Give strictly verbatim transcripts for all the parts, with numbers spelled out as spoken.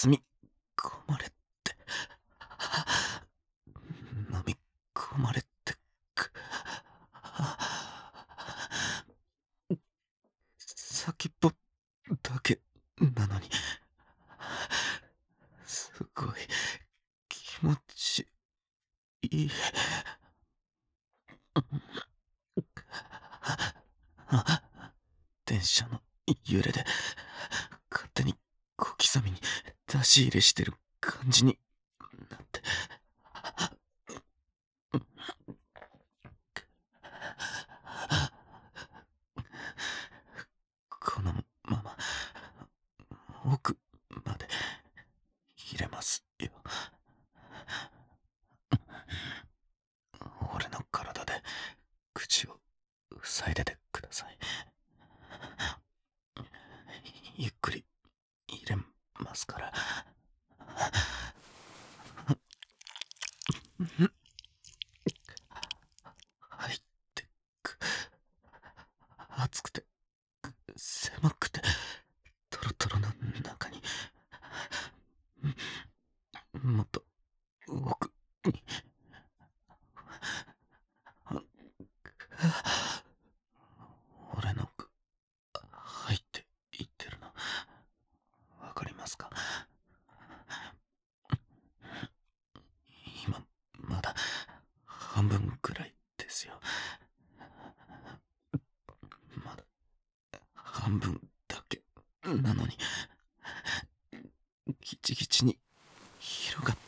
包み込まれて、飲み込まれてく。先っぽだけなのに、すごい気持ちいい。電車の揺れで勝手に小刻みに出し入れしてる感じになって、このまま奥まで入れますよ。俺の体で口を塞いでてください。ゆっくり入れますから。入ってく。熱くて狭くてトロトロの中に、もっと奥に。俺の奥入っていってるのわかりますか？今まだ半分くらいですよ。まだ半分だけなのに、ギチギチに広がって、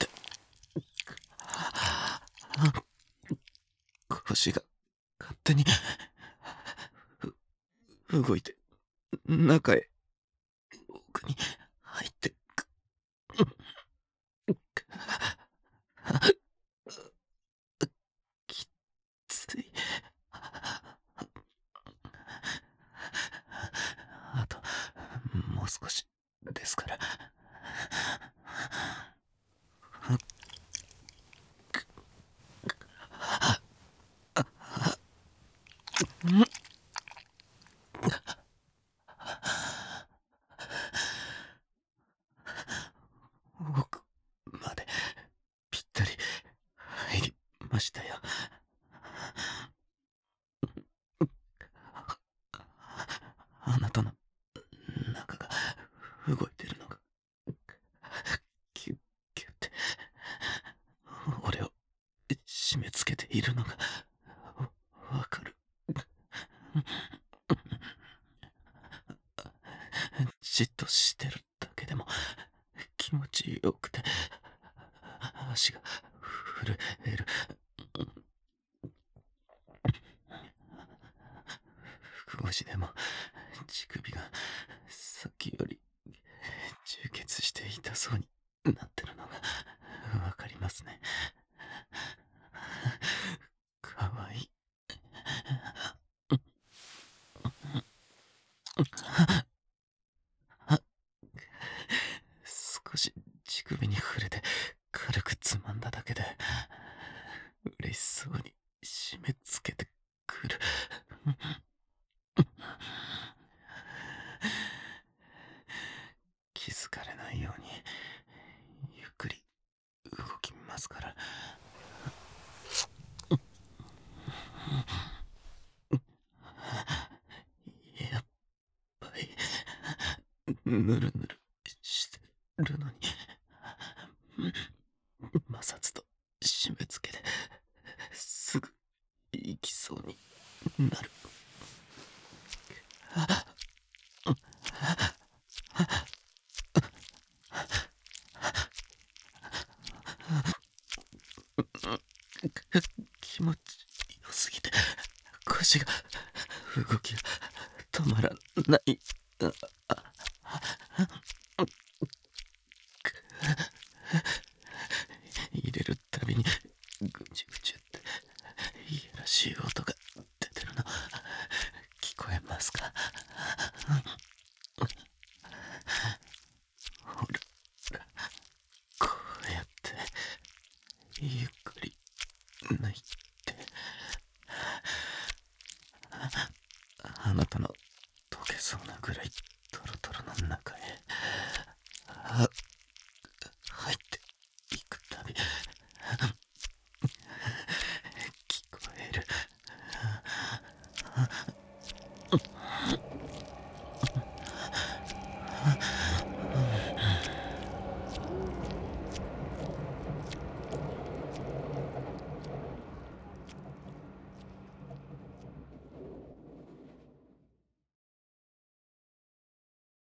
腰が勝手に動いて中へ奥に入ってく。きつい。あともう少しですから。奥までぴったり入りましたよ。あなたの中が動いてるのがキュッキュッて俺を締め付けているのがわかる。じっとしてるだけでも気持ちよくて足が震える。少しでも乳首がさっきより充血して痛そうになってるのがわかりますね。かわいい。少し乳首に触れて軽くつまんだだけで嬉しそうに締め付けてくる。気づかれないようにゆっくり動きますから。やっぱりぬるぬるしてるのに摩擦と締め付けですぐ行きそうになる。気持ちよすぎて腰が動きが止まらない。入れるたびにぐちゅぐちゅっていやらしい音が出てるの聞こえますか？ほら、こうやってゆっくり抜いて、あなたの溶けそうなぐらいトロトロの中へ。あ